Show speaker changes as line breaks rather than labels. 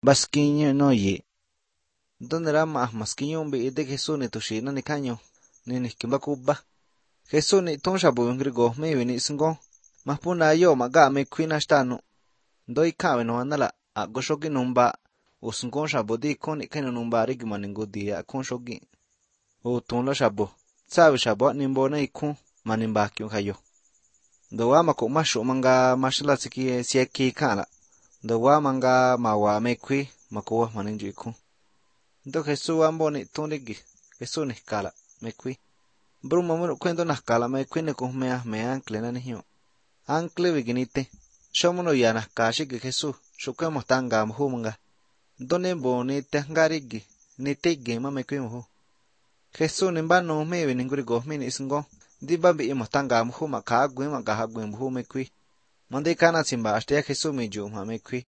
Basquiño no ye. Donde era más masquiño un be de Jesús ni tushina ni caño. Ni kimba kubba. Jesús ni ton shabu ngrigo me vini singo. Mas puna yo maga me queen ashtano. Doi kawe no anala. A goshogi numba. Usungon shabu di koni kano numba rigmaningo di a kon shogi. O ton la shabu. Sabe shabu nimbo na ikun. Manimba kyun kayo. Dawa mako masho manga mashla siki sieki kala. Dawa manga mawa mekwi makowa maninju ikun. Do Jesús ambo ni tunigi. Jesús ni kala mekwi. Bruma muro kwendo na kala mekwi ni mea ankle na niyo. Ankle viginite. Shomono ya na kashi ki Jesús. Shukemo tanga mhu manga. Done bo ni tengarigi. Ni tege ma mekwi mhu. Jesús ni mbano mewe ninguri gohmi ni isingo. Di babi imo tanga mhu makagwe makaha gwe mhu mekwi. Mande kana simba ashtea Jesús mi ju ma mekwi.